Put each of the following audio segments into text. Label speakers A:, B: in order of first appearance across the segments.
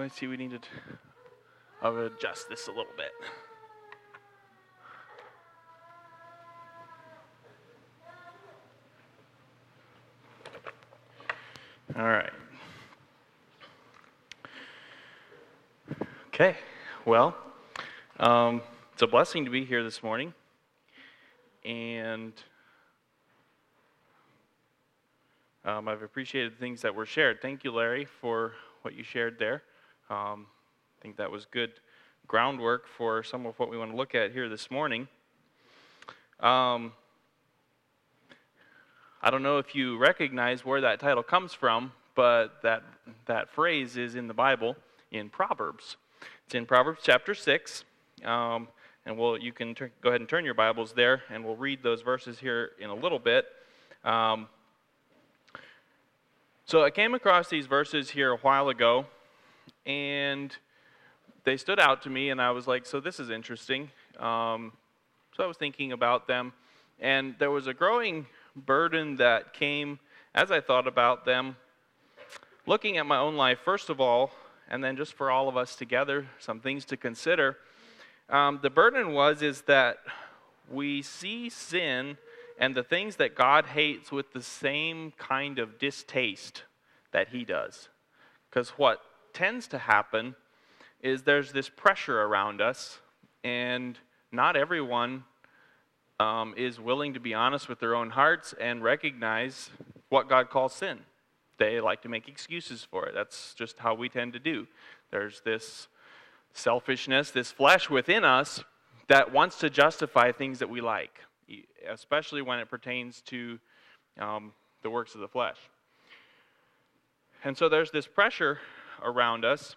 A: I see we need to adjust this a little bit. All right. Okay. Well, it's a blessing to be here this morning, and I've appreciated the things that were shared. Thank you, Larry, for what you shared there. I think that was good groundwork for some of what we want to look at here this morning. I don't know if you recognize where that title comes from, but that phrase is in the Bible, in Proverbs. It's in Proverbs chapter 6, and you can go ahead and turn your Bibles there, and we'll read those verses here in a little bit. So I came across these verses here a while ago, and they stood out to me, and I was like, so this is interesting. So I was thinking about them, and there was a growing burden that came as I thought about them, looking at my own life, first of all, and then just for all of us together, some things to consider. The burden is that we see sin and the things that God hates with the same kind of distaste that He does. Because what tends to happen is there's this pressure around us, and not everyone is willing to be honest with their own hearts and recognize what God calls sin. They like to make excuses for it. That's just how we tend to do. There's this selfishness, this flesh within us that wants to justify things that we like, especially when it pertains to the works of the flesh. And so there's this pressure around us,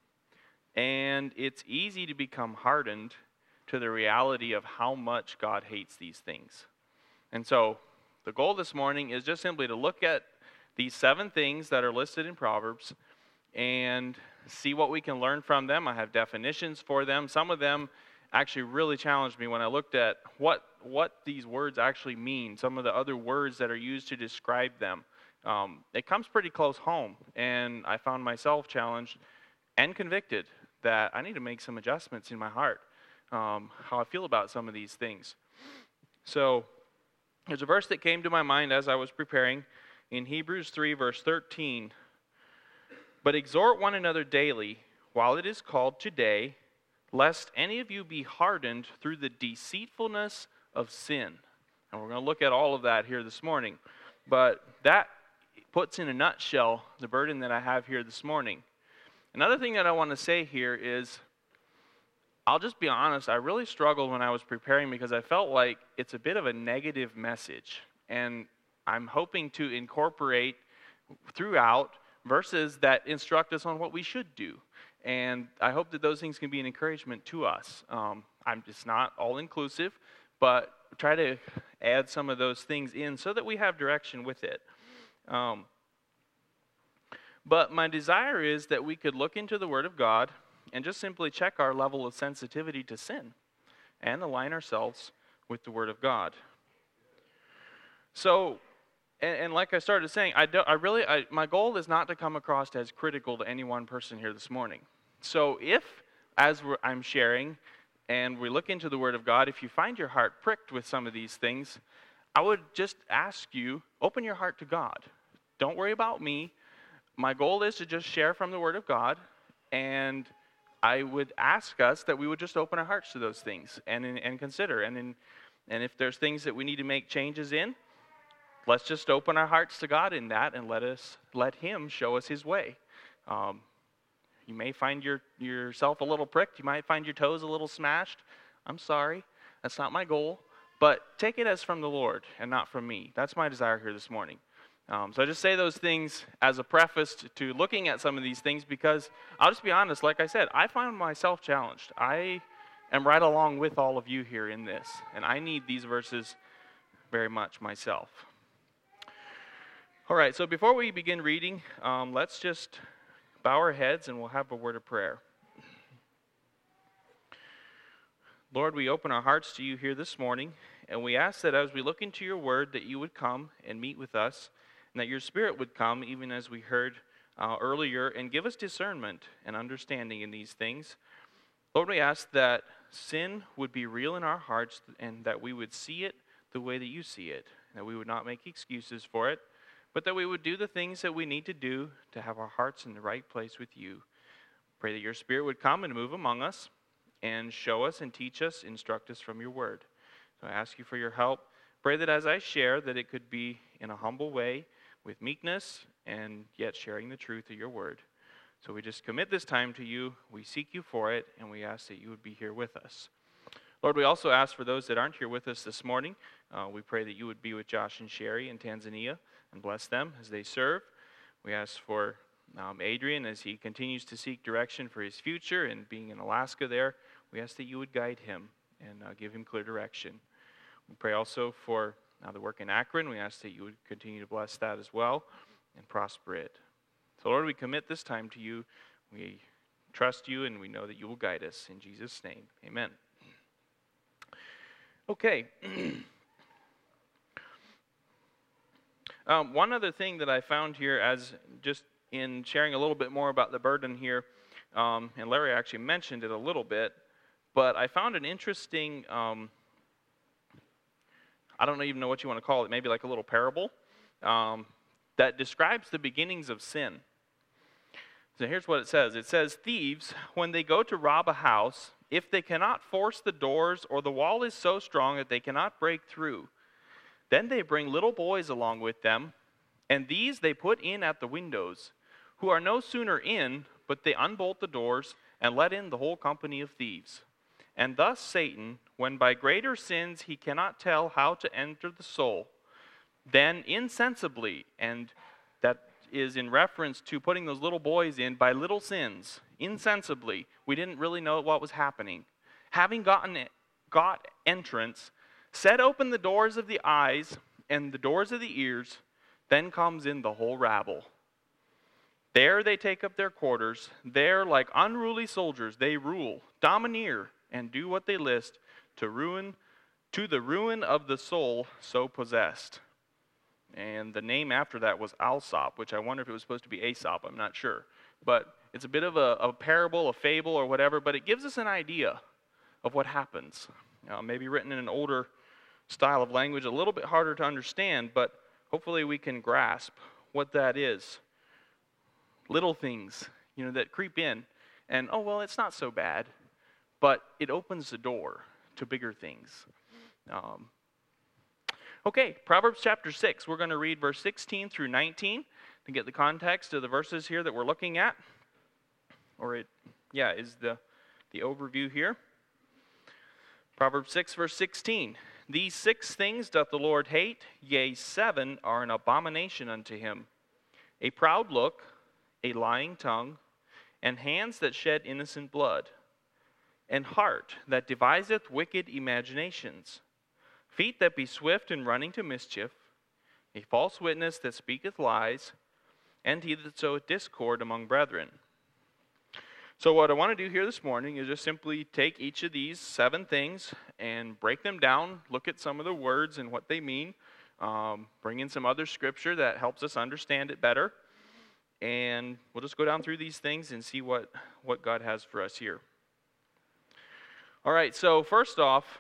A: and it's easy to become hardened to the reality of how much God hates these things. And so the goal this morning is just simply to look at these 7 things that are listed in Proverbs and see what we can learn from them. I have definitions for them. Some of them actually really challenged me when I looked at what these words actually mean, some of the other words that are used to describe them. It comes pretty close home, and I found myself challenged and convicted that I need to make some adjustments in my heart, how I feel about some of these things. So there's a verse that came to my mind as I was preparing in Hebrews 3, verse 13. But exhort one another daily, while it is called today, lest any of you be hardened through the deceitfulness of sin. And we're going to look at all of that here this morning. But that puts in a nutshell the burden that I have here this morning. Another thing that I want to say here is, I'll just be honest, I really struggled when I was preparing because I felt like it's a bit of a negative message. And I'm hoping to incorporate throughout verses that instruct us on what we should do. And I hope that those things can be an encouragement to us. It's not all-inclusive, but try to add some of those things in so that we have direction with it. But my desire is that we could look into the Word of God and just simply check our level of sensitivity to sin and align ourselves with the Word of God. So, and like I started saying, my goal is not to come across as critical to any one person here this morning. So if, as I'm sharing, and we look into the Word of God, if you find your heart pricked with some of these things, I would just ask you, open your heart to God. Don't worry about me. My goal is to just share from the Word of God, and I would ask us that we would just open our hearts to those things and consider. And if there's things that we need to make changes in, let's just open our hearts to God in that and let Him show us His way. You may find yourself a little pricked. You might find your toes a little smashed. I'm sorry. That's not my goal. But take it as from the Lord and not from me. That's my desire here this morning. So I just say those things as a preface to looking at some of these things because I'll just be honest, like I said, I find myself challenged. I am right along with all of you here in this, and I need these verses very much myself. All right, so before we begin reading, let's just bow our heads and we'll have a word of prayer. Lord, we open our hearts to you here this morning, and we ask that as we look into your word that you would come and meet with us, and that your Spirit would come even as we heard earlier, and give us discernment and understanding in these things. Lord, we ask that sin would be real in our hearts and that we would see it the way that you see it, that we would not make excuses for it, but that we would do the things that we need to do to have our hearts in the right place with you. Pray that your Spirit would come and move among us and show us and teach us, instruct us from your word. So I ask you for your help. Pray that as I share, that it could be in a humble way, with meekness, and yet sharing the truth of your word. So we just commit this time to you, we seek you for it, and we ask that you would be here with us. Lord, we also ask for those that aren't here with us this morning, we pray that you would be with Josh and Sherry in Tanzania and bless them as they serve. We ask for Adrian as he continues to seek direction for his future and being in Alaska there. We ask that you would guide him and give him clear direction. We pray also for the work in Akron. We ask that you would continue to bless that as well and prosper it. So Lord, we commit this time to you. We trust you and we know that you will guide us. In Jesus' name, amen. Okay. One other thing that I found here as just in sharing a little bit more about the burden here, and Larry actually mentioned it a little bit, but I found an interesting, I don't even know what you want to call it, maybe like a little parable, that describes the beginnings of sin. So here's what it says. It says, thieves, when they go to rob a house, if they cannot force the doors or the wall is so strong that they cannot break through, then they bring little boys along with them, and these they put in at the windows, who are no sooner in, but they unbolt the doors and let in the whole company of thieves. And thus Satan, when by greater sins he cannot tell how to enter the soul, then insensibly, and that is in reference to putting those little boys in by little sins, insensibly, we didn't really know what was happening. Having got entrance, set open the doors of the eyes and the doors of the ears, then comes in the whole rabble. There they take up their quarters. There, like unruly soldiers, they rule, domineer, and do what they list to the ruin of the soul so possessed. And the name after that was Alsop, which I wonder if it was supposed to be Aesop. I'm not sure. But it's a bit of a parable, a fable, or whatever, but it gives us an idea of what happens. Maybe written in an older style of language, a little bit harder to understand, but hopefully we can grasp what that is. Little things, that creep in, and well, it's not so bad, but it opens the door to bigger things. Okay, Proverbs chapter 6. We're going to read verse 16 through 19 to get the context of the verses here that we're looking at. Is the overview here. Proverbs 6, verse 16. These 6 things doth the Lord hate, yea, 7 are an abomination unto him. A proud look, a lying tongue, and hands that shed innocent blood, and heart that deviseth wicked imaginations, feet that be swift in running to mischief, a false witness that speaketh lies, and he that soweth discord among brethren. So what I want to do here this morning is just simply take each of these 7 things and break them down, look at some of the words and what they mean, bring in some other scripture that helps us understand it better, and we'll just go down through these things and see what God has for us here. All right, so first off,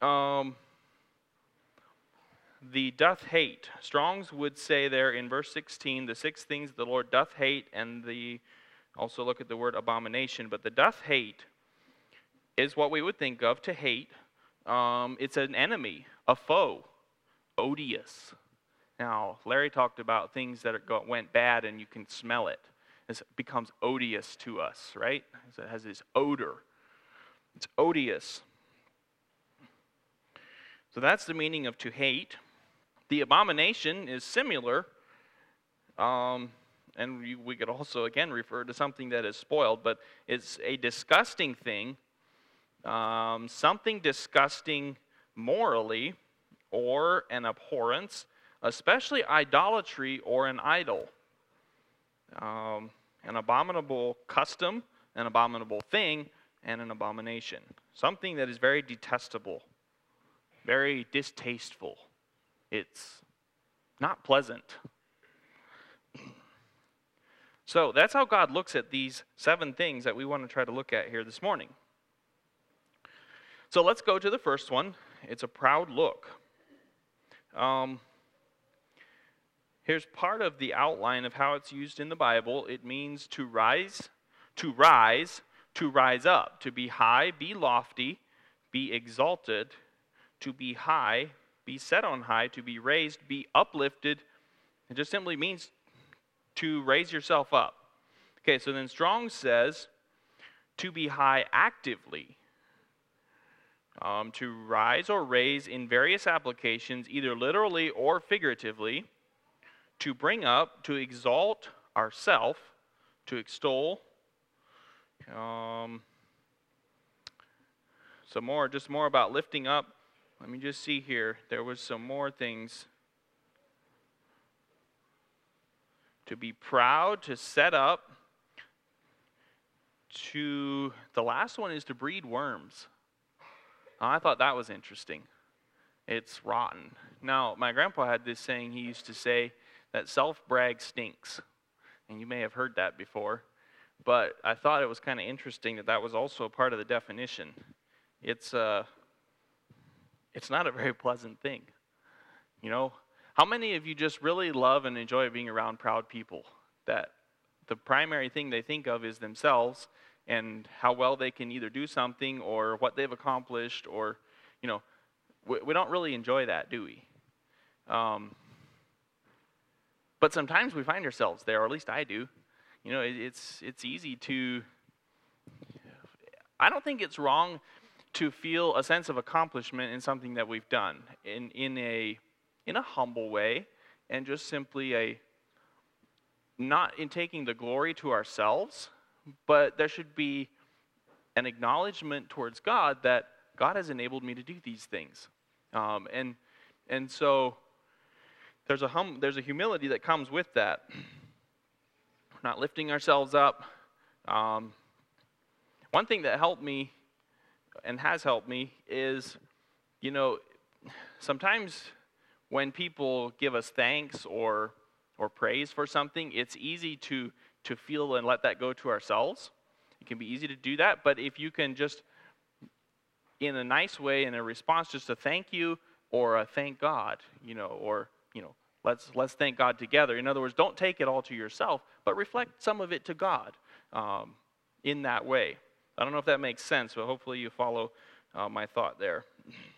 A: the doth hate. Strong's would say there in verse 16, the 6 things the Lord doth hate, and also look at the word abomination. But the doth hate is what we would think of to hate. It's an enemy, a foe, odious. Now, Larry talked about things that went bad and you can smell it. It becomes odious to us, right? It has this odor. It's odious. So that's the meaning of to hate. The abomination is similar, and we could also, again, refer to something that is spoiled, but it's a disgusting thing, something disgusting morally, or an abhorrence, especially idolatry or an idol. An abominable custom, an abominable thing, and an abomination. Something that is very detestable, very distasteful. It's not pleasant. So that's how God looks at these 7 things that we want to try to look at here this morning. So let's go to the first one. It's a proud look. Here's part of the outline of how it's used in the Bible. It means to rise, to rise up, to be high, be lofty, be exalted, to be high, be set on high, to be raised, be uplifted. It just simply means to raise yourself up. Okay, so then Strong says to be high actively. To rise or raise in various applications, either literally or figuratively. To bring up, to exalt ourself, to extol. Some more about lifting up. Let me just see here. There was some more things. To be proud, to set up, the last one is to breed worms. I thought that was interesting. It's rotten. Now, my grandpa had this saying he used to say that self-brag stinks. And you may have heard that before. But I thought it was kind of interesting that was also a part of the definition. It's not a very pleasant thing. You know, how many of you just really love and enjoy being around proud people? That the primary thing they think of is themselves and how well they can either do something or what they've accomplished, or, you know, we don't really enjoy that, do we? But sometimes we find ourselves there, or at least I do. You know, it's easy to, I don't think it's wrong to feel a sense of accomplishment in something that we've done in a humble way, and just simply not in taking the glory to ourselves, but there should be an acknowledgement towards God that God has enabled me to do these things, and so there's a humility that comes with that. We're not lifting ourselves up. One thing that helped me and has helped me is, you know, sometimes when people give us thanks or praise for something, it's easy to feel and let that go to ourselves. It can be easy to do that, but if you can just, in a nice way, in a response, just a thank you or a thank God, you know, or, you know, let's thank God together. In other words, don't take it all to yourself, but reflect some of it to God in that way. I don't know if that makes sense, but hopefully you follow my thought there.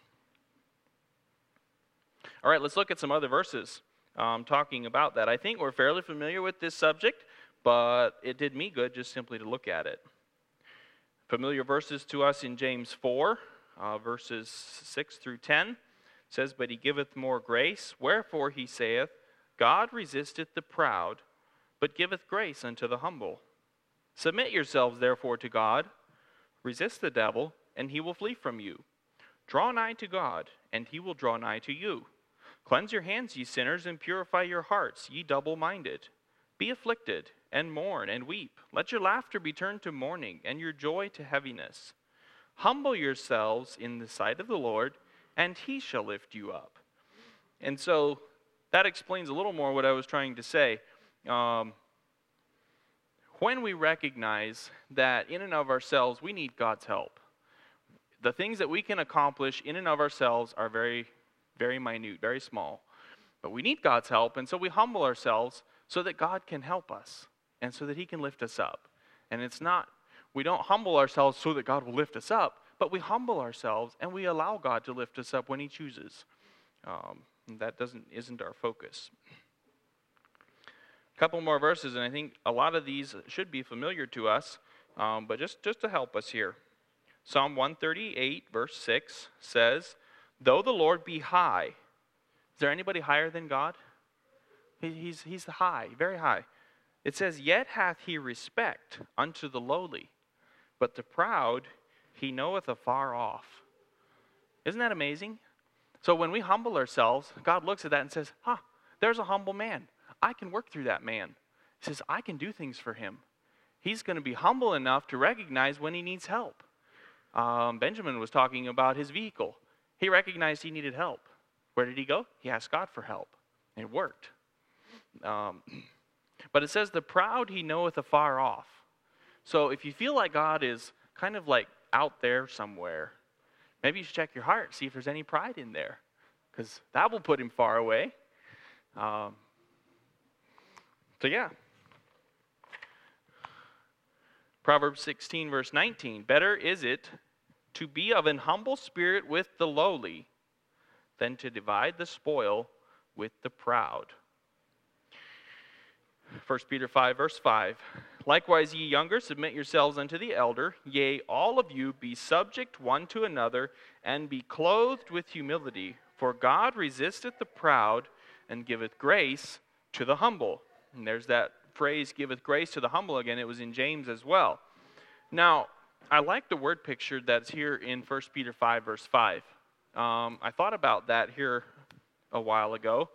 A: All right, let's look at some other verses talking about that. I think we're fairly familiar with this subject, but it did me good just simply to look at it. Familiar verses to us in James 4, verses 6 through 10. Says, "But he giveth more grace, wherefore he saith, God resisteth the proud, but giveth grace unto the humble. Submit yourselves therefore to God, resist the devil, and he will flee from you. Draw nigh to God, and he will draw nigh to you. Cleanse your hands, ye sinners, and purify your hearts, ye double-minded. Be afflicted, and mourn, and weep. Let your laughter be turned to mourning, and your joy to heaviness. Humble yourselves in the sight of the Lord, and he shall lift you up." And so that explains a little more what I was trying to say. When we recognize that in and of ourselves we need God's help, the things that we can accomplish in and of ourselves are very, very minute, very small. But we need God's help, and so we humble ourselves so that God can help us and so that he can lift us up. And we don't humble ourselves so that God will lift us up, but we humble ourselves and we allow God to lift us up when he chooses. That isn't our focus. A couple more verses, and I think a lot of these should be familiar to us, but just to help us here. Psalm 138, verse 6 says, "Though the Lord be high," is there anybody higher than God? He's high, very high. It says, "Yet hath he respect unto the lowly, but the proud he knoweth afar off." Isn't that amazing? So when we humble ourselves, God looks at that and says, there's a humble man. I can work through that man. He says, I can do things for him. He's going to be humble enough to recognize when he needs help. Benjamin was talking about his vehicle. He recognized he needed help. Where did he go? He asked God for help. And it worked. But it says, the proud he knoweth afar off. So if you feel like God is kind of like out there somewhere, maybe you should check your heart, see if there's any pride in there, because that will put him far away. So yeah. Proverbs 16, verse 19. Better is it to be of an humble spirit with the lowly than to divide the spoil with the proud. 1 Peter 5, verse 5. Likewise, ye younger, submit yourselves unto the elder. Yea, all of you be subject one to another, and be clothed with humility. For God resisteth the proud, and giveth grace to the humble. And there's that phrase, giveth grace to the humble again. It was in James as well. Now, I like the word picture that's here in 1 Peter 5, verse 5. I thought about that here a while ago.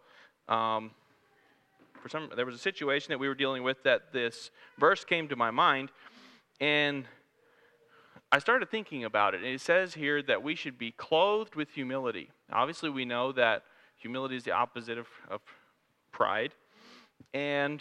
A: There was a situation that we were dealing with that this verse came to my mind, and I started thinking about it. And it says here that we should be clothed with humility. Obviously, we know that humility is the opposite of pride. And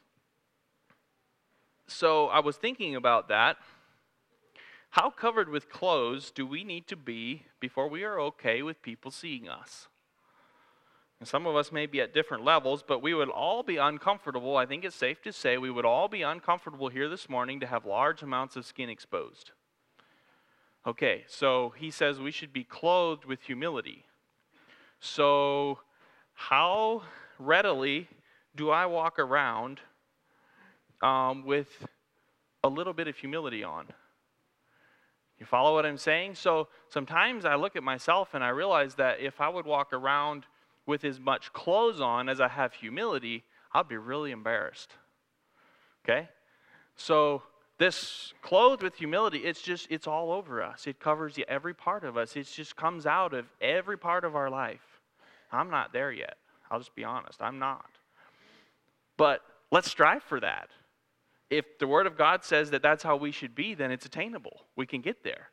A: so I was thinking about that. How covered with clothes do we need to be before we are okay with people seeing us? And some of us may be at different levels, but we would all be uncomfortable. I think it's safe to say we would all be uncomfortable here this morning to have large amounts of skin exposed. Okay, so he says we should be clothed with humility. So how readily do I walk around with a little bit of humility on? You follow what I'm saying? So sometimes I look at myself and I realize that if I would walk around with as much clothes on as I have humility, I'd be really embarrassed. Okay? So this clothed with humility, it's all over us. It covers every part of us. It just comes out of every part of our life. I'm not there yet. I'll just be honest. I'm not. But let's strive for that. If the Word of God says that that's how we should be, then it's attainable. We can get there.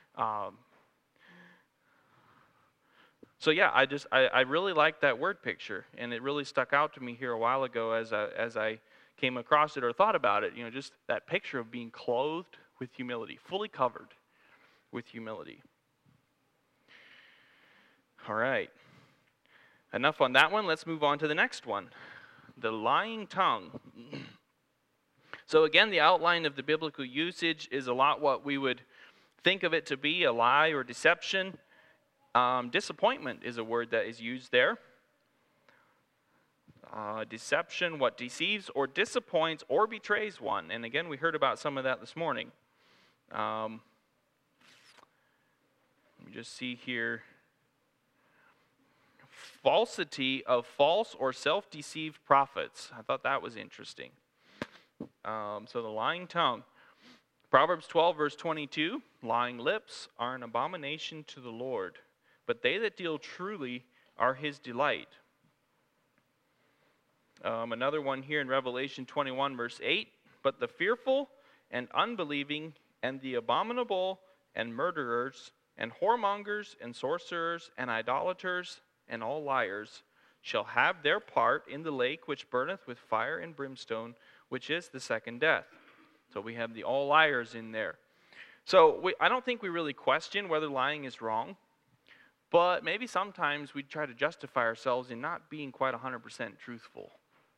A: So yeah, I really like that word picture, and it really stuck out to me here a while ago as I came across it or thought about it. You know, just that picture of being clothed with humility, fully covered with humility. All right. Enough on that one. Let's move on to the next one. The lying tongue. So again, the outline of the biblical usage is a lot what we would think of it to be, a lie or deception. Disappointment is a word that is used there. Deception, what deceives or disappoints or betrays one. And again, we heard about some of that this morning. Let me just see here. Falsity of false or self-deceived prophets. I thought that was interesting. So the lying tongue. Proverbs 12, verse 22. Lying lips are an abomination to the Lord, but they that deal truly are his delight. Another one here in Revelation 21, verse 8. But the fearful and unbelieving and the abominable and murderers and whoremongers and sorcerers and idolaters and all liars shall have their part in the lake which burneth with fire and brimstone, which is the second death. So we have the all liars in there. So I don't think we really question whether lying is wrong, but maybe sometimes we try to justify ourselves in not being quite 100% truthful.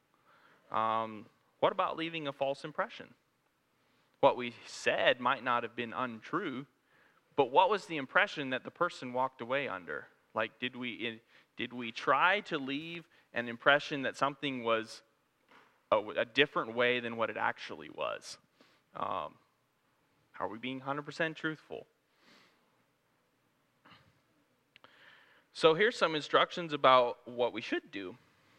A: What about leaving a false impression? What we said might not have been untrue, but what was the impression that the person walked away under? Like, did we try to leave an impression that something was a different way than what it actually was? Are we being 100% truthful? So here's some instructions about what we should do.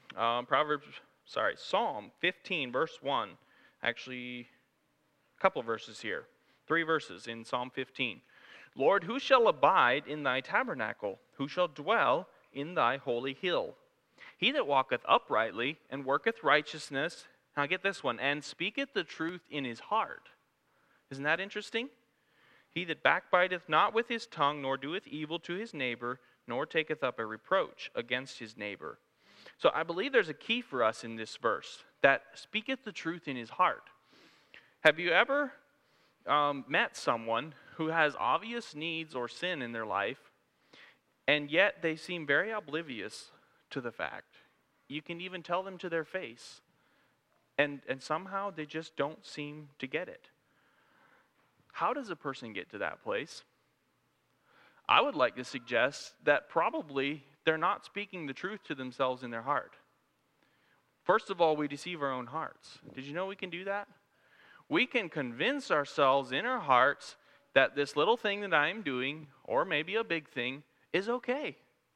A: Psalm 15, verse 1. Actually, a couple of verses here. 3 verses in Psalm 15. Lord, who shall abide in thy tabernacle? Who shall dwell in thy holy hill? He that walketh uprightly and worketh righteousness, now get this one, and speaketh the truth in his heart. Isn't that interesting? He that backbiteth not with his tongue, nor doeth evil to his neighbor, nor taketh up a reproach against his neighbor. So I believe there's a key for us in this verse that speaketh the truth in his heart. Have you ever met someone who has obvious needs or sin in their life, and yet they seem very oblivious to the fact? You can even tell them to their face, and somehow they just don't seem to get it. How does a person get to that place? I would like to suggest that probably they're not speaking the truth to themselves in their heart. First of all, we deceive our own hearts. Did you know we can do that? We can convince ourselves in our hearts that this little thing that I'm doing, or maybe a big thing, is okay.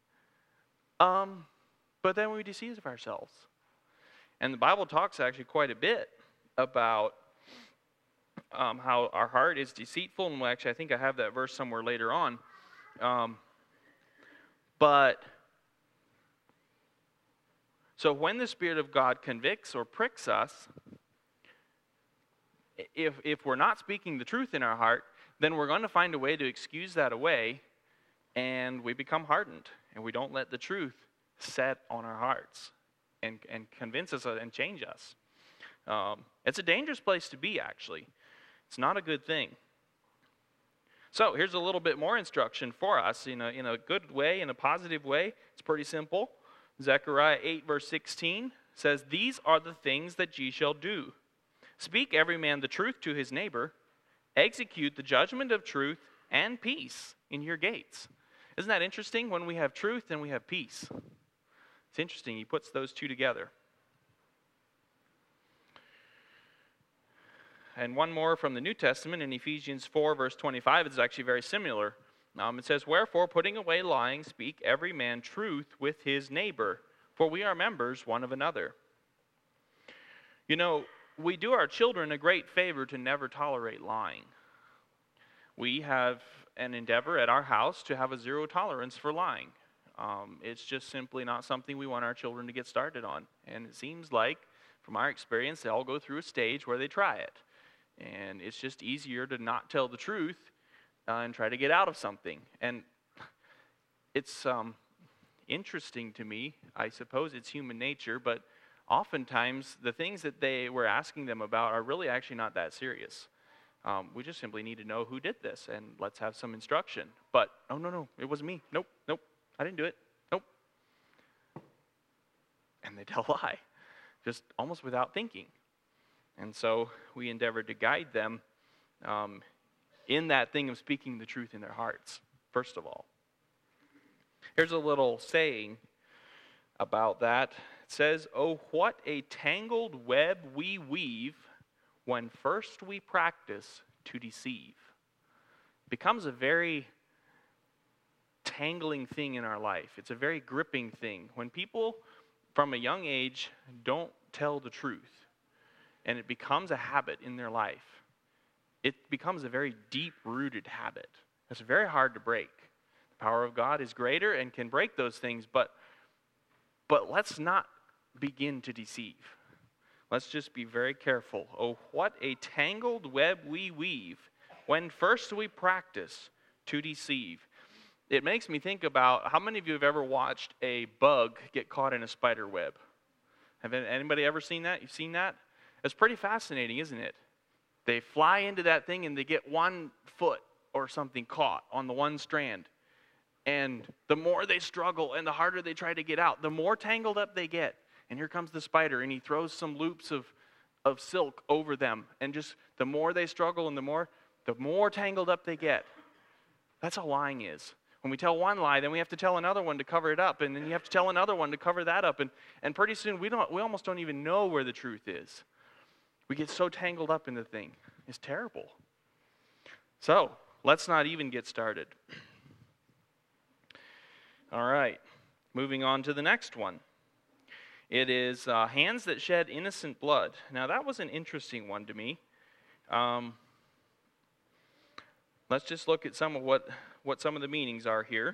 A: But then we deceive ourselves. And the Bible talks actually quite a bit about how our heart is deceitful, and actually I think I have that verse somewhere later on. So when the Spirit of God convicts or pricks us, if we're not speaking the truth in our heart, then we're going to find a way to excuse that away, and we become hardened, and we don't let the truth set on our hearts and convince us and change us. It's a dangerous place to be, actually. It's not a good thing. So here's a little bit more instruction for us in a good way, in a positive way. It's pretty simple. Zechariah 8 verse 16 says, "These are the things that ye shall do. Speak every man the truth to his neighbor. Execute the judgment of truth and peace in your gates." Isn't that interesting? When we have truth, then we have peace. It's interesting. He puts those two together. And one more from the New Testament in Ephesians 4, verse 25. It's actually very similar. It says, "Wherefore, putting away lying, speak every man truth with his neighbor, for we are members one of another." You know, we do our children a great favor to never tolerate lying. We have an endeavor at our house to have a zero tolerance for lying. It's just simply not something we want our children to get started on. And it seems like, from our experience, they all go through a stage where they try it. And it's just easier to not tell the truth and try to get out of something. And it's interesting to me. I suppose it's human nature, but oftentimes the things that they were asking them about are really actually not that serious. We just simply need to know who did this, and let's have some instruction. But, oh, no, it wasn't me. Nope, I didn't do it. Nope. And they tell a lie, just almost without thinking. And so we endeavored to guide them in that thing of speaking the truth in their hearts, first of all. Here's a little saying about that. It says, "Oh, what a tangled web we weave when first we practice to deceive." It becomes a very tangling thing in our life. It's a very gripping thing. When people from a young age don't tell the truth, and it becomes a habit in their life, it becomes a very deep-rooted habit. It's very hard to break. The power of God is greater and can break those things, but let's not begin to deceive. Let's just be very careful. Oh, what a tangled web we weave when first we practice to deceive. It makes me think about, how many of you have ever watched a bug get caught in a spider web? Have anybody ever seen that? You've seen that? It's pretty fascinating, isn't it? They fly into that thing and they get one foot or something caught on the one strand. And the more they struggle and the harder they try to get out, the more tangled up they get. And here comes the spider, and he throws some loops of silk over them. And just the more they struggle and the more tangled up they get. That's how lying is. When we tell one lie, then we have to tell another one to cover it up. And then you have to tell another one to cover that up. And pretty soon we almost don't even know where the truth is. We get so tangled up in the thing. It's terrible. So, let's not even get started. All right, moving on to the next one. It is hands that shed innocent blood. Now, that was an interesting one to me. Let's just look at some of what some of the meanings are here.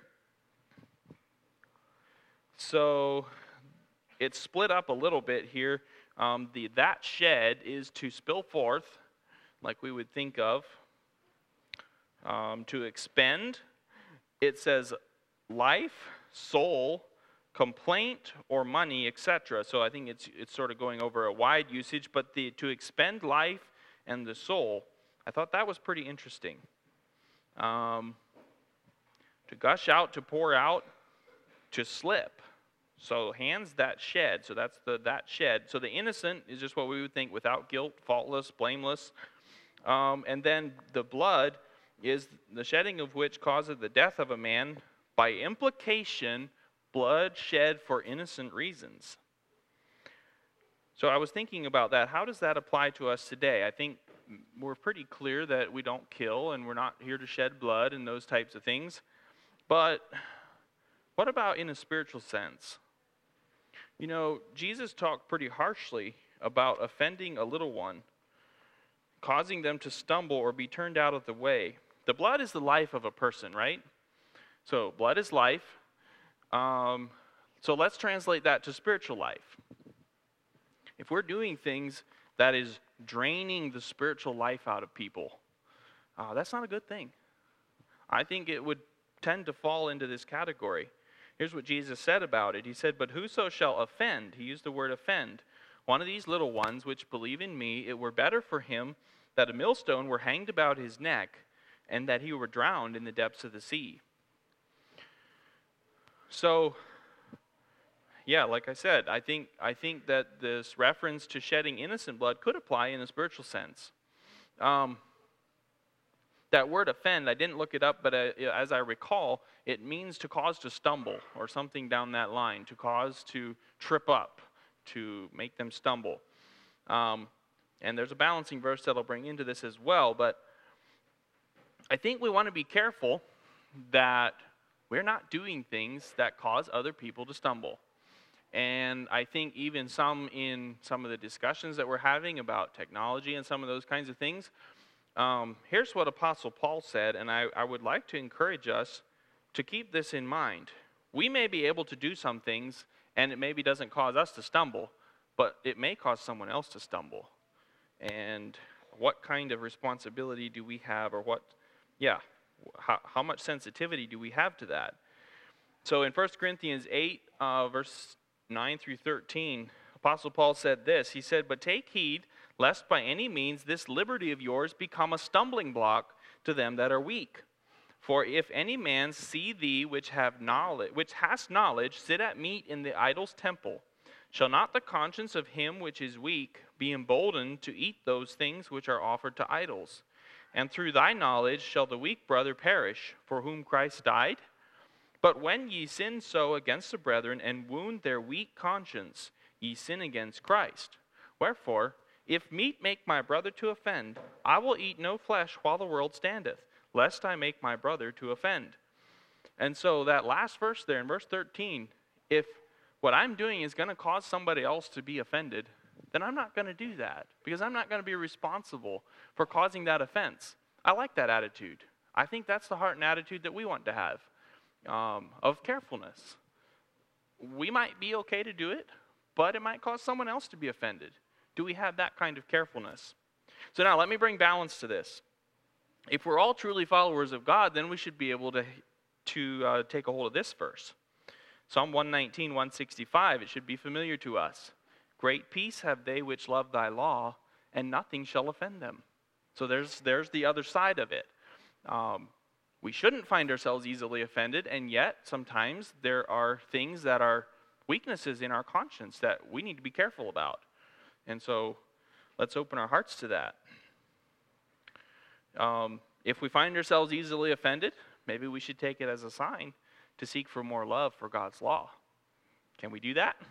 A: So, it's split up a little bit here. That shed is to spill forth, like we would think of. To expend, it says life, soul, complaint or money, etc. So I think it's sort of going over a wide usage, but to expend life and the soul, I thought that was pretty interesting. To gush out, to pour out, to slip. So hands that shed. So that's that shed. So the innocent is just what we would think, without guilt, faultless, blameless. And then the blood is the shedding of which causeth the death of a man, by implication, blood shed for innocent reasons. So I was thinking about that. How does that apply to us today? I think we're pretty clear that we don't kill and we're not here to shed blood and those types of things. But what about in a spiritual sense? You know, Jesus talked pretty harshly about offending a little one, causing them to stumble or be turned out of the way. The blood is the life of a person, right? So blood is life. So let's translate that to spiritual life. If we're doing things that is draining the spiritual life out of people, that's not a good thing. I think it would tend to fall into this category. Here's what Jesus said about it. He said, "But whoso shall offend," he used the word offend, "one of these little ones which believe in me, it were better for him that a millstone were hanged about his neck, and that he were drowned in the depths of the sea." So, yeah, like I said, I think that this reference to shedding innocent blood could apply in a spiritual sense. That word offend, I didn't look it up, but as I recall, it means to cause to stumble or something down that line, to cause to trip up, to make them stumble. And there's a balancing verse that I'll bring into this as well, but I think we want to be careful that we're not doing things that cause other people to stumble. And I think even in some of the discussions that we're having about technology and some of those kinds of things, here's what Apostle Paul said, and I would like to encourage us to keep this in mind. We may be able to do some things, and it maybe doesn't cause us to stumble, but it may cause someone else to stumble. And what kind of responsibility do we have, or how much sensitivity do we have to that? So in 1 Corinthians 8, verse 9 through 13, Apostle Paul said this. He said, "But take heed, lest by any means this liberty of yours become a stumbling block to them that are weak. For if any man see thee which hast knowledge, sit at meat in the idol's temple, shall not the conscience of him which is weak be emboldened to eat those things which are offered to idols? And through thy knowledge shall the weak brother perish, for whom Christ died? But when ye sin so against the brethren, and wound their weak conscience, ye sin against Christ. Wherefore, if meat make my brother to offend, I will eat no flesh while the world standeth, lest I make my brother to offend." And so that last verse there in verse 13, if what I'm doing is going to cause somebody else to be offended, then I'm not going to do that, because I'm not going to be responsible for causing that offense. I like that attitude. I think that's the heart and attitude that we want to have, of carefulness. We might be okay to do it, but it might cause someone else to be offended. Do we have that kind of carefulness? So now let me bring balance to this. If we're all truly followers of God, then we should be able to take a hold of this verse. Psalm 119, 165, it should be familiar to us. "Great peace have they which love thy law, and nothing shall offend them." So there's the other side of it. We shouldn't find ourselves easily offended, and yet sometimes there are things that are weaknesses in our conscience that we need to be careful about. And so let's open our hearts to that. If we find ourselves easily offended, maybe we should take it as a sign to seek for more love for God's law. Can we do that?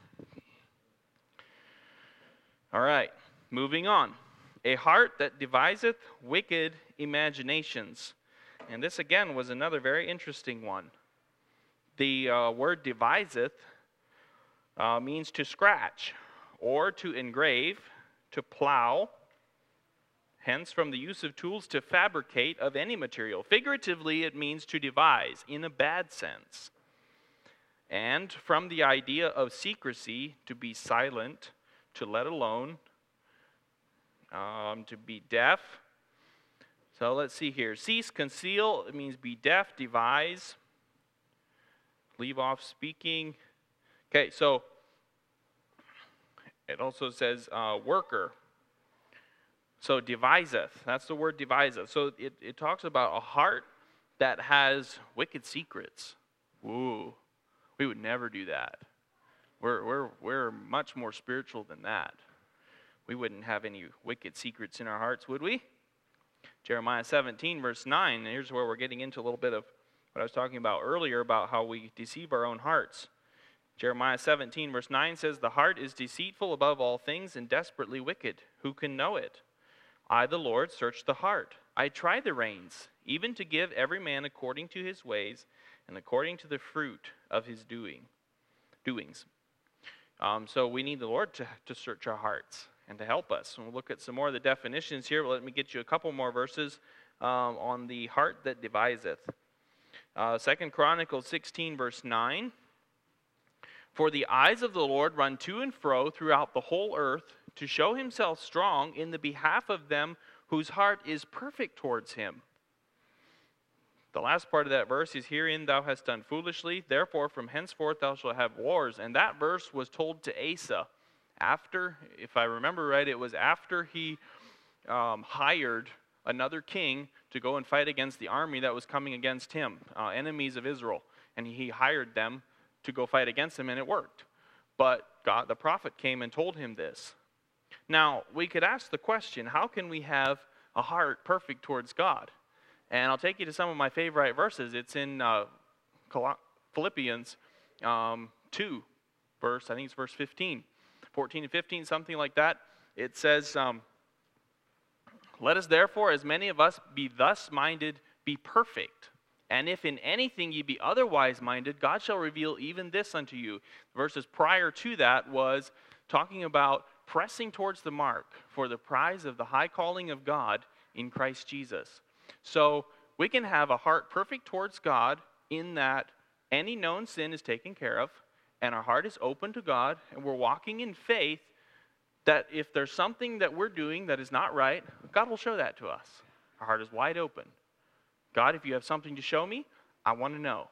A: All right, moving on. "A heart that deviseth wicked imaginations." And this again was another very interesting one. The word deviseth means to scratch or to engrave, to plow, hence from the use of tools to fabricate of any material. Figuratively, it means to devise in a bad sense. And from the idea of secrecy, to be silent, to let alone, to be deaf. So let's see here. Cease, conceal, it means be deaf, devise, leave off speaking. Okay, so it also says worker. So deviseth, that's the word deviseth. So it talks about a heart that has wicked secrets. Ooh, we would never do that. We're much more spiritual than that. We wouldn't have any wicked secrets in our hearts, would we? Jeremiah 17, verse 9, and here's where we're getting into a little bit of what I was talking about earlier about how we deceive our own hearts. Jeremiah 17, verse 9 says, "The heart is deceitful above all things and desperately wicked. Who can know it? I, the Lord, search the heart. I try the reins, even to give every man according to his ways and according to the fruit of his doings." So we need the Lord to search our hearts and to help us. And we'll look at some more of the definitions here. But let me get you a couple more verses on the heart that deviseth. 2 Chronicles 16, verse 9. "For the eyes of the Lord run to and fro throughout the whole earth, to show himself strong in the behalf of them whose heart is perfect towards him." The last part of that verse is, "Herein thou hast done foolishly, therefore from henceforth thou shalt have wars." And that verse was told to Asa after, if I remember right, it was after he hired another king to go and fight against the army that was coming against him, enemies of Israel. And he hired them to go fight against him, and it worked. But God, the prophet, came and told him this. Now, we could ask the question, how can we have a heart perfect towards God? And I'll take you to some of my favorite verses. It's in Philippians 2, I think it's verse 15. 14 and 15, something like that. It says, "Let us therefore, as many of us, be thus minded, be perfect. And if in anything ye be otherwise minded, God shall reveal even this unto you." The verses prior to that was talking about pressing towards the mark for the prize of the high calling of God in Christ Jesus. So we can have a heart perfect towards God in that any known sin is taken care of, and our heart is open to God, and we're walking in faith that if there's something that we're doing that is not right, God will show that to us. Our heart is wide open. God, if you have something to show me, I want to know.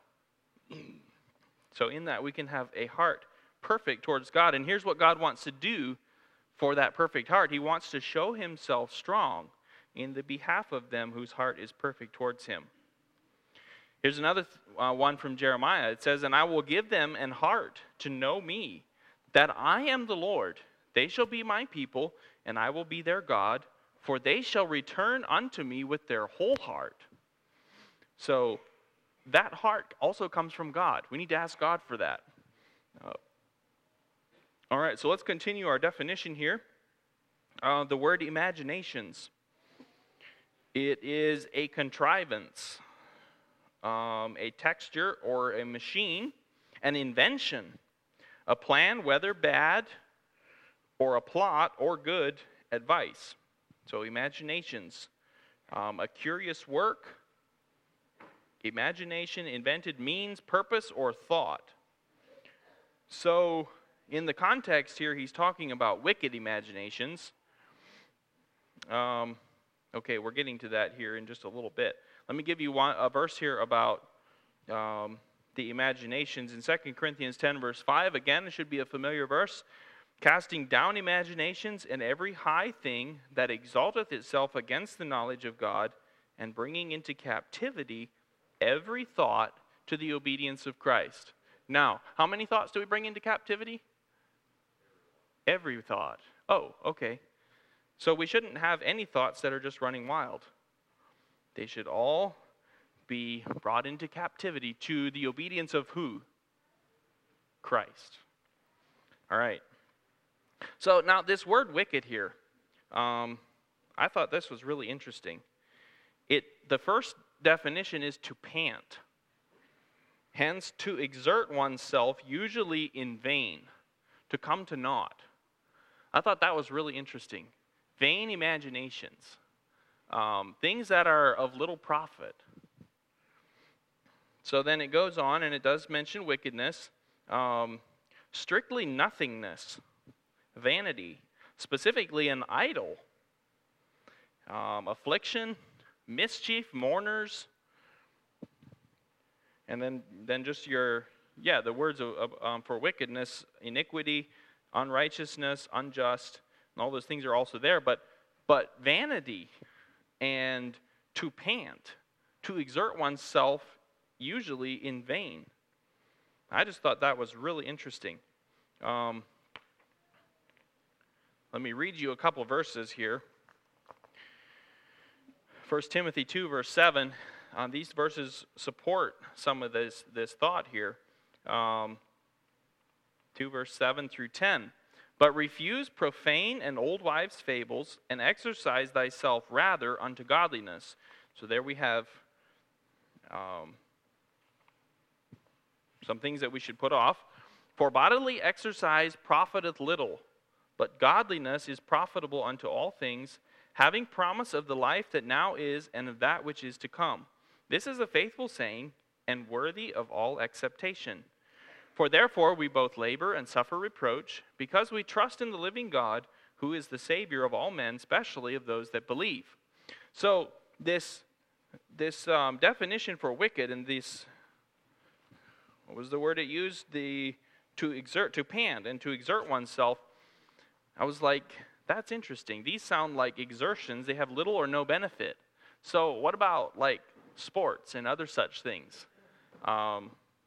A: So in that, we can have a heart perfect towards God. And here's what God wants to do for that perfect heart. He wants to show himself strong in the behalf of them whose heart is perfect towards him. Here's another one from Jeremiah. It says, "And I will give them an heart to know me, that I am the Lord. They shall be my people, and I will be their God, for they shall return unto me with their whole heart." So that heart also comes from God. We need to ask God for that. All right, so let's continue our definition here. The word imaginations. It is a contrivance, a texture or a machine, an invention, a plan, whether bad, or a plot, or good advice. So imaginations, a curious work. Imagination, invented means, purpose, or thought. So in the context here, he's talking about wicked imaginations. Okay, we're getting to that here in just a little bit. Let me give you a verse here about the imaginations. In 2 Corinthians 10, verse 5, again, it should be a familiar verse. "Casting down imaginations and every high thing that exalteth itself against the knowledge of God, and bringing into captivity every thought to the obedience of Christ." Now, how many thoughts do we bring into captivity? Every thought. Oh, okay. So we shouldn't have any thoughts that are just running wild. They should all be brought into captivity to the obedience of who? Christ. All right. So now this word wicked here, I thought this was really interesting. The first definition is to pant. Hence, to exert oneself, usually in vain, to come to naught. I thought that was really interesting. Vain imaginations, things that are of little profit. So then it goes on, and it does mention wickedness, strictly nothingness, vanity, specifically an idol, affliction, mischief, mourners, and then just your the words for wickedness, iniquity, unrighteousness, unjust, and all those things are also there. But vanity and to pant, to exert oneself usually in vain. I just thought that was really interesting. Let me read you a couple verses here. 1 Timothy 2, verse 7. These verses support some of this thought here. 2, verse 7 through 10. But refuse profane and old wives' fables, and exercise thyself rather unto godliness. So there we have some things that we should put off. For bodily exercise profiteth little, but godliness is profitable unto all things, having promise of the life that now is and of that which is to come. This is a faithful saying, and worthy of all acceptation. For therefore we both labor and suffer reproach, because we trust in the living God, who is the Savior of all men, especially of those that believe. So this definition for wicked, and this, what was the word it used? To exert, to pant, and to exert oneself. I was like, that's interesting. These sound like exertions. They have little or no benefit. So what about like sports and other such things? How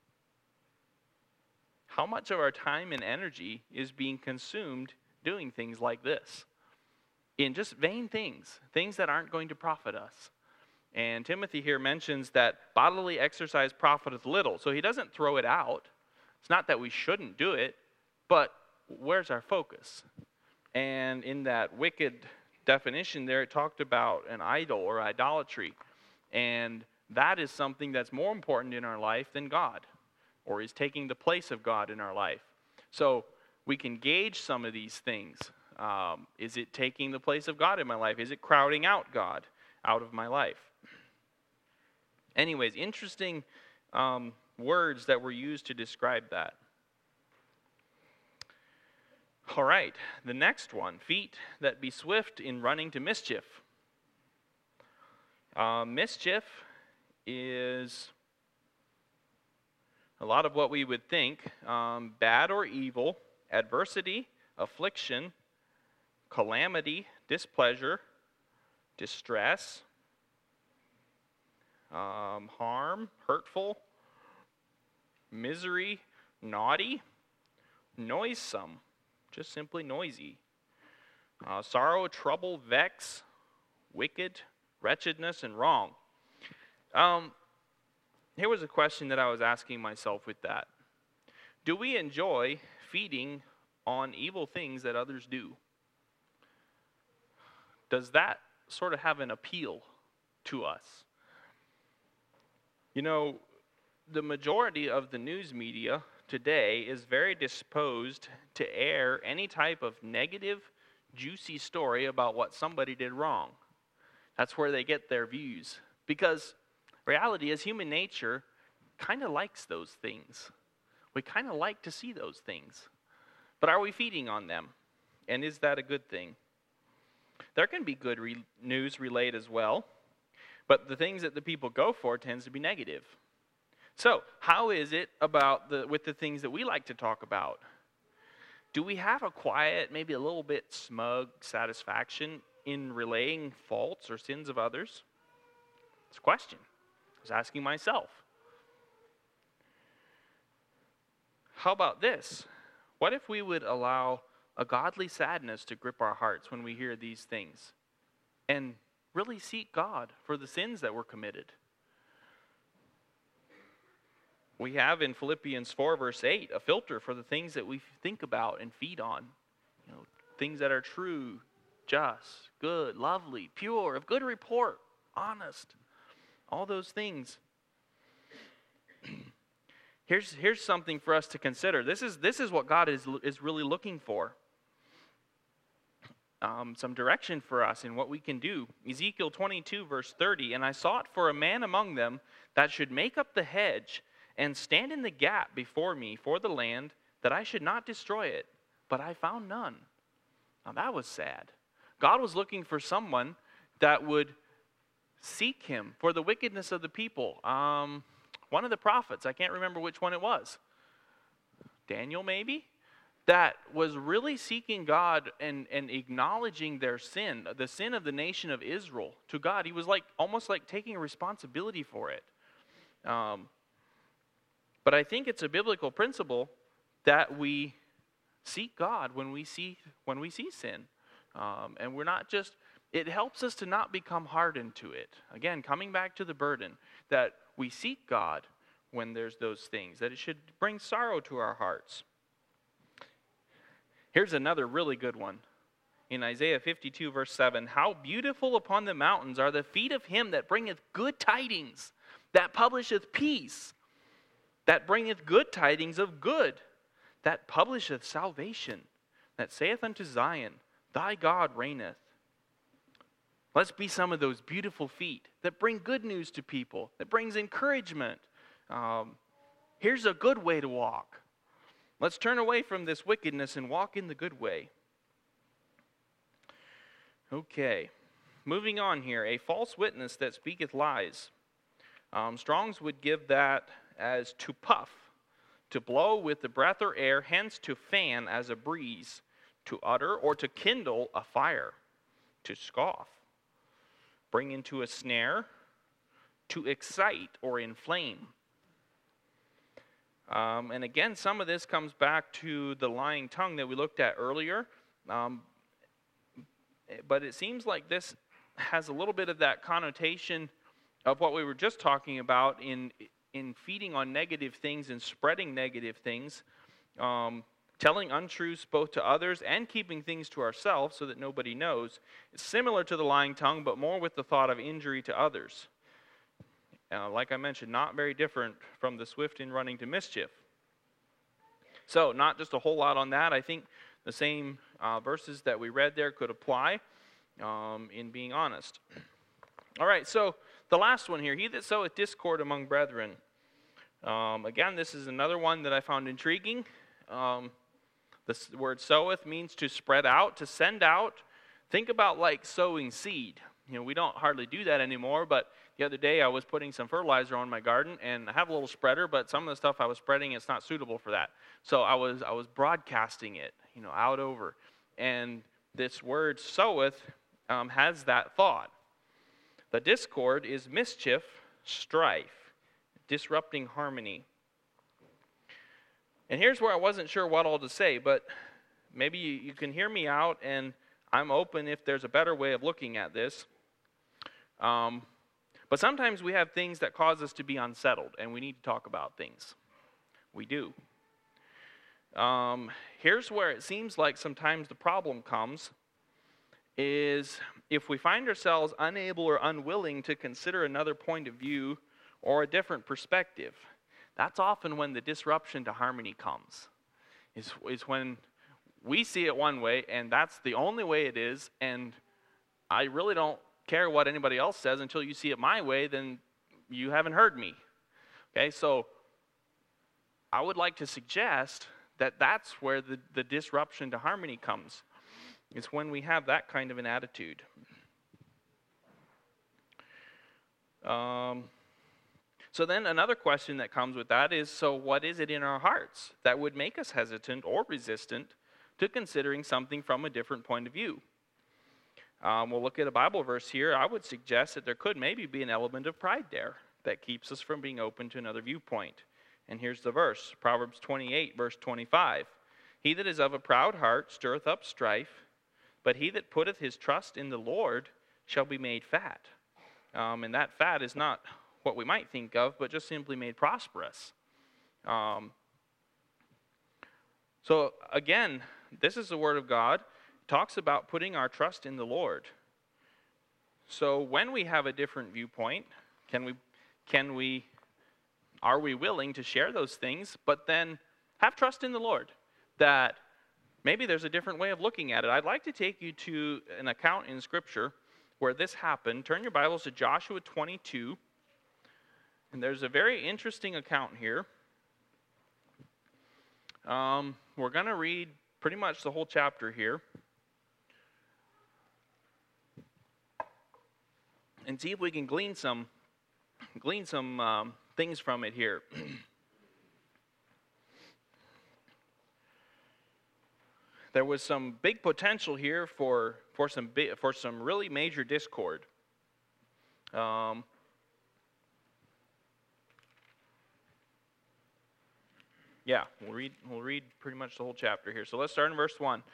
A: much of our time and energy is being consumed doing things like this? In just vain things, things that aren't going to profit us. And Timothy here mentions that bodily exercise profiteth little. So he doesn't throw it out. It's not that we shouldn't do it, but where's our focus? And in that wicked definition there, it talked about an idol or idolatry. And that is something that's more important in our life than God, or is taking the place of God in our life. So we can gauge some of these things. Is it taking the place of God in my life? Is it crowding out God out of my life? Anyways, interesting words that were used to describe that. All right, the next one, feet that be swift in running to mischief. Mischief is a lot of what we would think, bad or evil, adversity, affliction, calamity, displeasure, distress, harm, hurtful, misery, naughty, noisome, just simply noisy, sorrow, trouble, vex, wicked, wretchedness, and wrong. Here was a question that I was asking myself with that. Do we enjoy feeding on evil things that others do? Does that sort of have an appeal to us? You know, the majority of the news media today is very disposed to air any type of negative, juicy story about what somebody did wrong. That's where they get their views. Because reality is human nature kind of likes those things. We kind of like to see those things. But are we feeding on them? And is that a good thing? There can be good news relayed as well. But the things that the people go for tends to be negative. So, how is it with the things that we like to talk about? Do we have a quiet, maybe a little bit smug satisfaction in relaying faults or sins of others? It's a question I was asking myself. How about this? What if we would allow a godly sadness to grip our hearts when we hear these things and really seek God for the sins that were committed? We have in Philippians 4, verse 8, a filter for the things that we think about and feed on. You know, things that are true, just, good, lovely, pure, of good report, honest. All those things. Here's something for us to consider. This is what God is really looking for. Some direction for us in what we can do. Ezekiel 22, verse 30, and I sought for a man among them that should make up the hedge and stand in the gap before me for the land, that I should not destroy it. But I found none. Now that was sad. God was looking for someone that would seek him for the wickedness of the people. One of the prophets, I can't remember which one it was, Daniel maybe, that was really seeking God and acknowledging their sin, the sin of the nation of Israel to God. He was almost like taking responsibility for it. But I think it's a biblical principle that we seek God when we see sin. And we're not just, it helps us to not become hardened to it. Again, coming back to the burden, that we seek God when there's those things, that it should bring sorrow to our hearts. Here's another really good one. In Isaiah 52, verse 7, how beautiful upon the mountains are the feet of him that bringeth good tidings, that publisheth peace, that bringeth good tidings of good, that publisheth salvation, that saith unto Zion, thy God reigneth. Let's be some of those beautiful feet that bring good news to people, that brings encouragement. Here's a good way to walk. Let's turn away from this wickedness and walk in the good way. Okay, moving on here. A false witness that speaketh lies. Strong's would give that as to puff, to blow with the breath or air, hence to fan as a breeze, to utter or to kindle a fire, to scoff, bring into a snare, to excite or inflame. And again, some of this comes back to the lying tongue that we looked at earlier. But it seems like this has a little bit of that connotation of what we were just talking about in feeding on negative things and spreading negative things, telling untruths both to others and keeping things to ourselves so that nobody knows. It's similar to the lying tongue, but more with the thought of injury to others. Like I mentioned, not very different from the swift in running to mischief. So, not just a whole lot on that. I think the same verses that we read there could apply in being honest. All right, so the last one here, he that soweth discord among brethren. Again, this is another one that I found intriguing. The word soweth means to spread out, to send out. Think about like sowing seed. We don't hardly do that anymore, but the other day I was putting some fertilizer on my garden, and I have a little spreader, but some of the stuff I was spreading, it's not suitable for that. So I was broadcasting it, out over. And this word soweth has that thought. The discord is mischief, strife, disrupting harmony. And here's where I wasn't sure what all to say, but maybe you can hear me out, and I'm open if there's a better way of looking at this. But sometimes we have things that cause us to be unsettled, and we need to talk about things. We do. Here's where it seems like sometimes the problem comes, is if we find ourselves unable or unwilling to consider another point of view or a different perspective. That's often when the disruption to harmony comes, is when we see it one way, and that's the only way it is, and I really don't care what anybody else says until you see it my way, then you haven't heard me. Okay, so I would like to suggest that that's where the disruption to harmony comes. It's when we have that kind of an attitude. So then another question that comes with that is, so what is it in our hearts that would make us hesitant or resistant to considering something from a different point of view? We'll look at a Bible verse here. I would suggest that there could maybe be an element of pride there that keeps us from being open to another viewpoint. And here's the verse, Proverbs 28, verse 25. He that is of a proud heart stirreth up strife, but he that putteth his trust in the Lord shall be made fat. And that fat is not what we might think of, but just simply made prosperous. So again, this is the word of God. It talks about putting our trust in the Lord. So when we have a different viewpoint, are we willing to share those things, but then have trust in the Lord that maybe there's a different way of looking at it? I'd like to take you to an account in Scripture where this happened. Turn your Bibles to Joshua 22. And there's a very interesting account here. We're going to read pretty much the whole chapter here and see if we can glean some things from it here. there was some big potential here for some really major discord. We'll read pretty much the whole chapter here. So let's start in verse 1.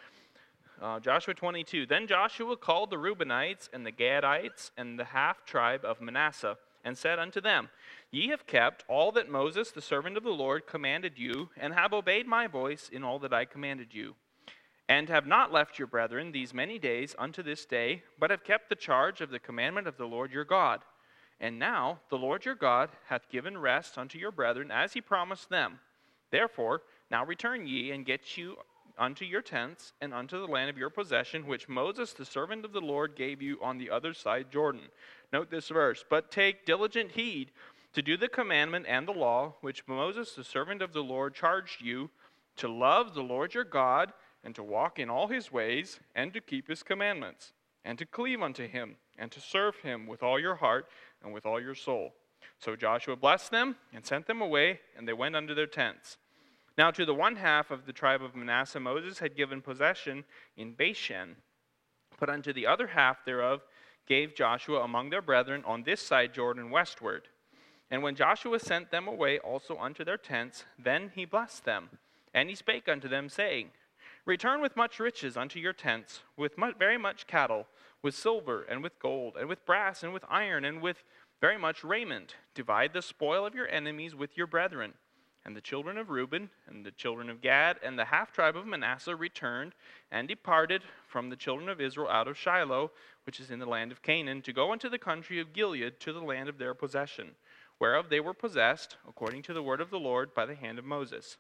A: Joshua 22. Then Joshua called the Reubenites and the Gadites and the half tribe of Manasseh, and said unto them, Ye have kept all that Moses the servant of the Lord commanded you, and have obeyed my voice in all that I commanded you, and have not left your brethren these many days unto this day, but have kept the charge of the commandment of the Lord your God. And now the Lord your God hath given rest unto your brethren, as he promised them. Therefore now return ye, and get you unto your tents, and unto the land of your possession, which Moses the servant of the Lord gave you on the other side Jordan. Note this verse, But take diligent heed to do the commandment and the law, which Moses the servant of the Lord charged you, to love the Lord your God, and to walk in all his ways, and to keep his commandments, and to cleave unto him, and to serve him with all your heart and with all your soul. So Joshua blessed them, and sent them away, and they went unto their tents. Now to the one half of the tribe of Manasseh Moses had given possession in Bashan, but unto the other half thereof gave Joshua among their brethren on this side Jordan westward. And when Joshua sent them away also unto their tents, then he blessed them. And he spake unto them, saying, Return with much riches unto your tents, with very much cattle, with silver, and with gold, and with brass, and with iron, and with very much raiment. Divide the spoil of your enemies with your brethren. And the children of Reuben, and the children of Gad, and the half tribe of Manasseh returned, and departed from the children of Israel out of Shiloh, which is in the land of Canaan, to go unto the country of Gilead, to the land of their possession, whereof they were possessed, according to the word of the Lord, by the hand of Moses.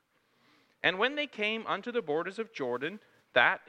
A: And when they came unto the borders of Jordan, that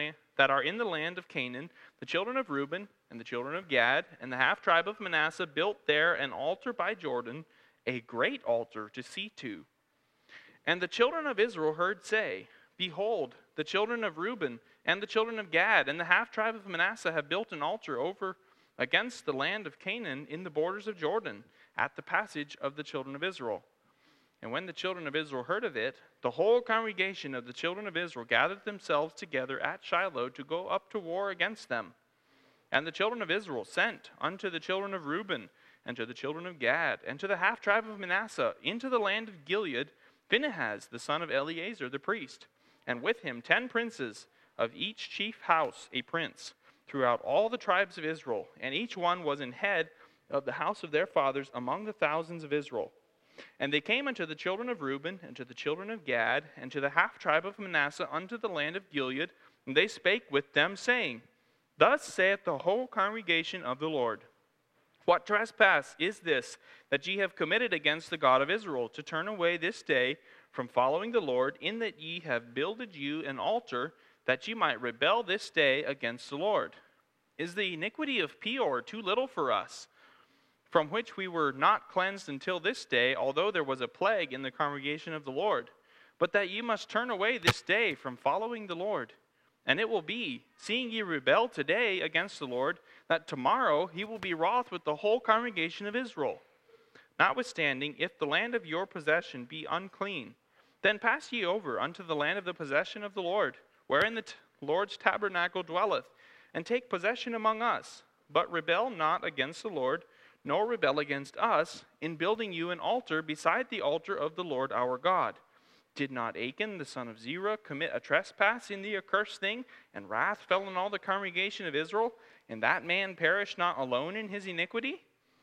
A: are in the land of Canaan, the children of Reuben, and the children of Gad, and the half tribe of Manasseh built there an altar by Jordan, a great altar to see to. And the children of Israel heard say, Behold, the children of Reuben, and the children of Gad, and the half tribe of Manasseh have built an altar over against the land of Canaan in the borders of Jordan, at the passage of the children of Israel. And when the children of Israel heard of it, the whole congregation of the children of Israel gathered themselves together at Shiloh to go up to war against them. And the children of Israel sent unto the children of Reuben, and to the children of Gad, and to the half tribe of Manasseh, into the land of Gilead, Phinehas the son of Eleazar the priest, and with him 10 princes, of each chief house a prince, throughout all the tribes of Israel, and each one was an head of the house of their fathers among the thousands of Israel. And they came unto the children of Reuben, and to the children of Gad, and to the half tribe of Manasseh unto the land of Gilead, and they spake with them, saying, Thus saith the whole congregation of the Lord, What trespass is this that ye have committed against the God of Israel, to turn away this day from following the Lord, in that ye have builded you an altar, that ye might rebel this day against the Lord? Is the iniquity of Peor too little for us, from which we were not cleansed until this day, although there was a plague in the congregation of the Lord? But that ye must turn away this day from following the Lord. And it will be, seeing ye rebel today against the Lord, that tomorrow he will be wroth with the whole congregation of Israel. Notwithstanding, if the land of your possession be unclean, then pass ye over unto the land of the possession of the Lord, wherein the Lord's tabernacle dwelleth, and take possession among us. But rebel not against the Lord, nor rebel against us, in building you an altar beside the altar of the Lord our God. Did not Achan the son of Zerah commit a trespass in the accursed thing, and wrath fell on all the congregation of Israel, and that man perished not alone in his iniquity?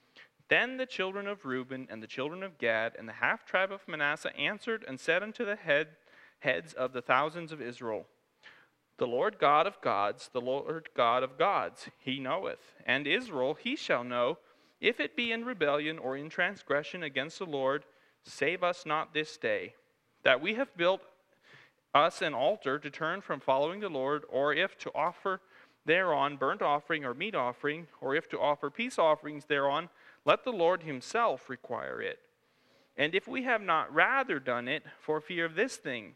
A: Then the children of Reuben and the children of Gad and the half tribe of Manasseh answered and said unto the heads of the thousands of Israel, The Lord God of gods, the Lord God of gods, he knoweth, and Israel he shall know, if it be in rebellion or in transgression against the Lord, save us not this day, that we have built us an altar to turn from following the Lord, or if to offer thereon burnt offering or meat offering, or if to offer peace offerings thereon, let the Lord himself require it. And if we have not rather done it for fear of this thing,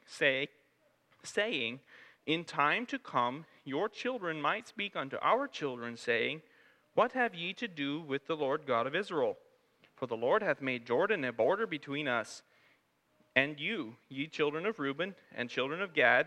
A: saying, In time to come your children might speak unto our children, saying, What have ye to do with the Lord God of Israel? For the Lord hath made Jordan a border between us and you, ye children of Reuben and children of Gad,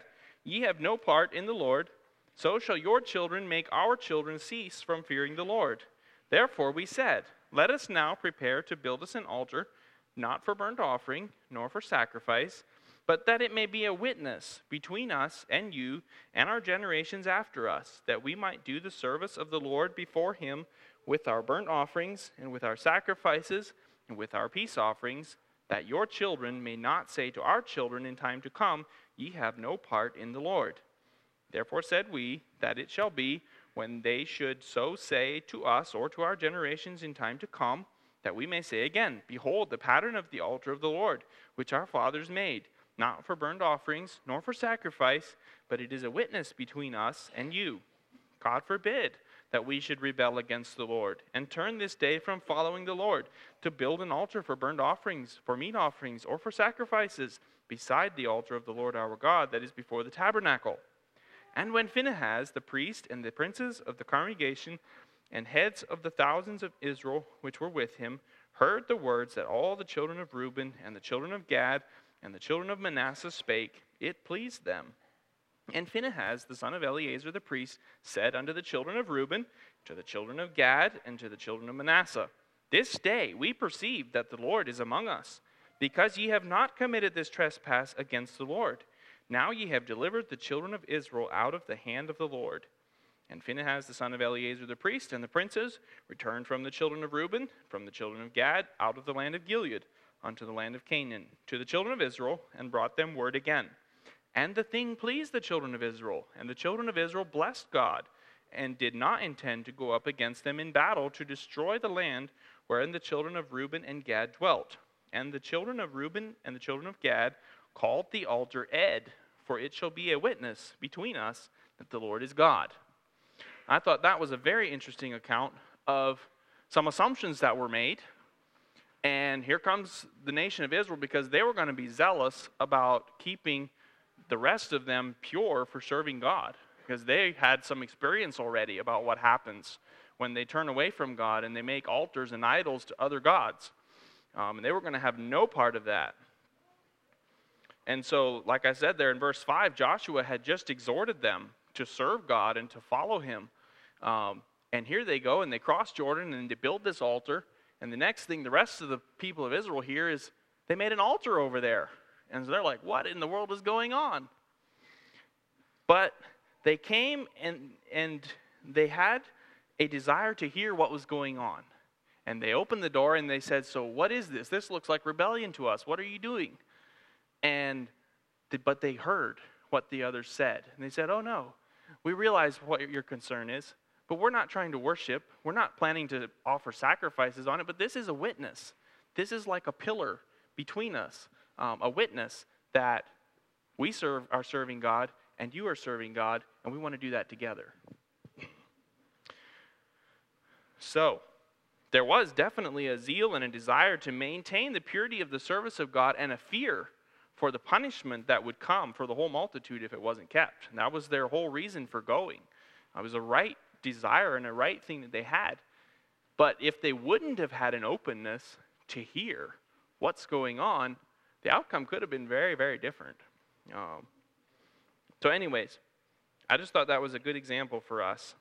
A: Ye have no part in the Lord, so shall your children make our children cease from fearing the Lord. Therefore we said, Let us now prepare to build us an altar, not for burnt offering, nor for sacrifice, but that it may be a witness between us and you and our generations after us, that we might do the service of the Lord before him with our burnt offerings and with our sacrifices and with our peace offerings, that your children may not say to our children in time to come, Ye have no part in the Lord. Therefore said we, that it shall be, when they should so say to us or to our generations in time to come, that we may say again, Behold, the pattern of the altar of the Lord, which our fathers made, not for burnt offerings, nor for sacrifice, but it is a witness between us and you. God forbid that we should rebel against the Lord, and turn this day from following the Lord, to build an altar for burnt offerings, for meat offerings, or for sacrifices, beside the altar of the Lord our God that is before the tabernacle. And when Phinehas the priest and the princes of the congregation and heads of the thousands of Israel which were with him heard the words that all the children of Reuben and the children of Gad and the children of Manasseh spake, it pleased them. And Phinehas, the son of Eleazar the priest, said unto the children of Reuben, to the children of Gad, and to the children of Manasseh, This day we perceive that the Lord is among us, because ye have not committed this trespass against the Lord. Now ye have delivered the children of Israel out of the hand of the Lord. And Phinehas, the son of Eleazar the priest, and the princes returned from the children of Reuben, from the children of Gad, out of the land of Gilead, unto the land of Canaan, to the children of Israel, and brought them word again. And the thing pleased the children of Israel, and the children of Israel blessed God, and did not intend to go up against them in battle to destroy the land wherein the children of Reuben and Gad dwelt. And the children of Reuben and the children of Gad called the altar Ed, for it shall be a witness between us that the Lord is God. I thought that was a very interesting account of some assumptions that were made. And here comes the nation of Israel, because they were going to be zealous about keeping the rest of them pure for serving God, because they had some experience already about what happens when they turn away from God and they make altars and idols to other gods. And they were going to have no part of that. And so, like I said there in verse 5, Joshua had just exhorted them to serve God and to follow him. And here they go, and they cross Jordan, and they build this altar. And the next thing the rest of the people of Israel hear is they made an altar over there. And so they're like, what in the world is going on? But they came and they had a desire to hear what was going on. And they opened the door and they said, so what is this? This looks like rebellion to us. What are you doing? But they heard what the others said. And they said, oh no, we realize what your concern is, but we're not trying to worship. We're not planning to offer sacrifices on it, but this is a witness. This is like a pillar between us, a witness that we are serving God and you are serving God, and we want to do that together. So, there was definitely a zeal and a desire to maintain the purity of the service of God, and a fear for the punishment that would come for the whole multitude if it wasn't kept. And that was their whole reason for going. It was a right desire and a right thing that they had. But if they wouldn't have had an openness to hear what's going on, the outcome could have been very, very different. So anyways, I just thought that was a good example for us.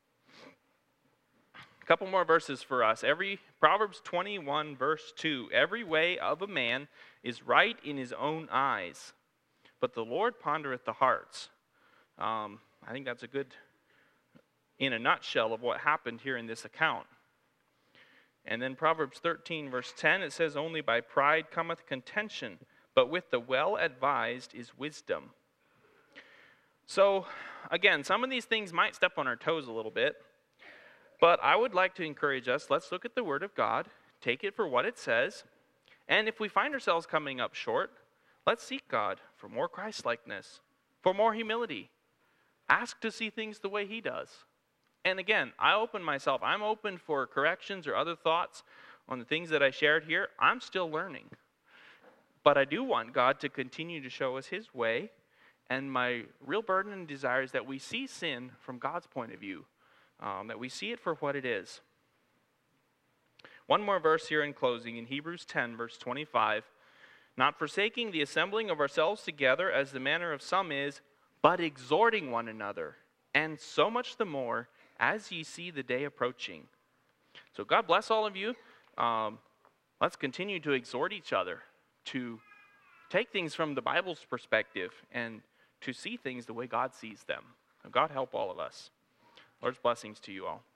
A: A couple more verses for us. Proverbs 21, verse 2. Every way of a man is right in his own eyes, but the Lord pondereth the hearts. I think that's a good, in a nutshell, of what happened here in this account. And then Proverbs 13, verse 10, it says, Only by pride cometh contention, but with the well-advised is wisdom. So, again, some of these things might step on our toes a little bit. But I would like to encourage us, let's look at the Word of God, take it for what it says, and if we find ourselves coming up short, let's seek God for more Christ-likeness, for more humility. Ask to see things the way He does. And again, I'm open for corrections or other thoughts on the things that I shared here. I'm still learning. But I do want God to continue to show us His way, and my real burden and desire is that we see sin from God's point of view. That we see it for what it is. One more verse here in closing, in Hebrews 10, verse 25. Not forsaking the assembling of ourselves together, as the manner of some is, but exhorting one another, and so much the more as ye see the day approaching. So God bless all of you. Let's continue to exhort each other to take things from the Bible's perspective and to see things the way God sees them. God help all of us. Lord's blessings to you all.